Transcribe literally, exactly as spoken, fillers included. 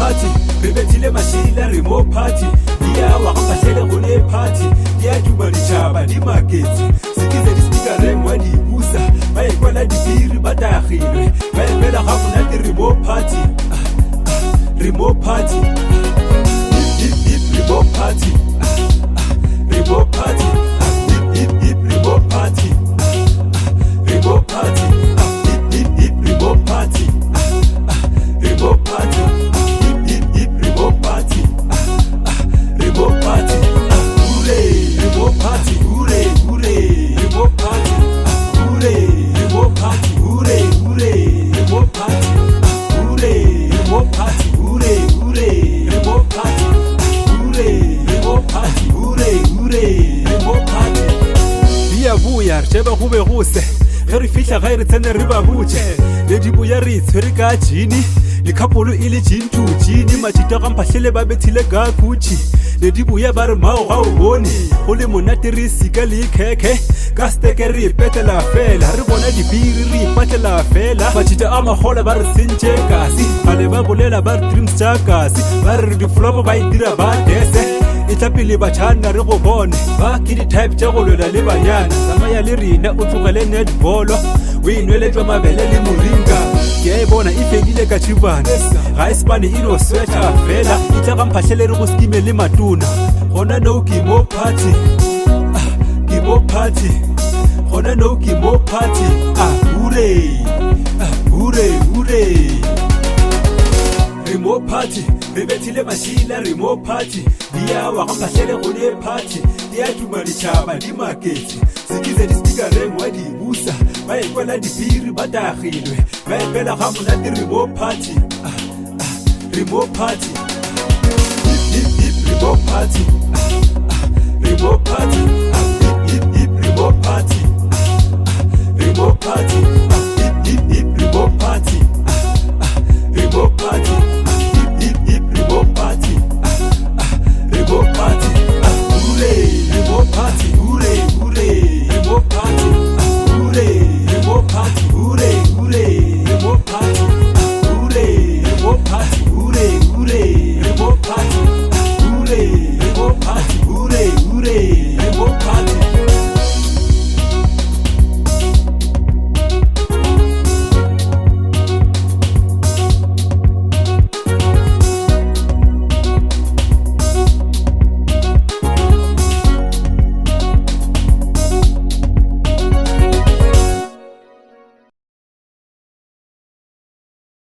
party re bethile mashila re mo party dia wa ga hlele go le party dia tuma ditšhaba di maketse sekize di speaker re mo di busa ba e kwala di biri ba tagilwe ba e bela ga bona di re mo party re mo party hip hip re mo party re mo party hip hip hip re mo party re mo party hip hip hip re mo party re mo party hip hip hip re mo party re mo party hooray re mo party hooray hooray re mo party hooray re mo party hooray hooray re mo party hooray re mo party hooray hooray re mo party hooray re mo party hooray hooray re mo party dia buya sheba go be go se ge re fihla ga re tsene re ba butse le di buya re tshwere ka jini le khapolo ile jin to jini matita ga mphahlele ba bethile ka Gucci le di buya ba re mao ga o bone go le monate re sika le khekhe ka steke re petela fela re bona di biri re patela fela matita a magola ba re sentse kasi ba le ba bolela ba dreams tsa kasi ba re di flop ba itira ba dese e tlapile ba tshana re go bone ba ke di type tsa go lwela le banyana tsamaya le rena o tlogele netball o inweletswa mabele le moringa ke e bona e fedile ka tshibana ga e spane e no swetsa fela e tla ga mphahlele re go skime le matuna gona no ke mo party ke mo party gona no ke mo party ah hooray ah hooray hooray re mo party re bethile mashila re mo party dia wa ga mphahlele go le party dia tuma ditšhaba di maketse sekize di speaker re mo di busa ba e kwala di biri ba tagilwe ba e bela ga monate re mo party re mo party hip hip hip re mo party re mo party hip hip hip re mo party re mo party hip hip hip re mo party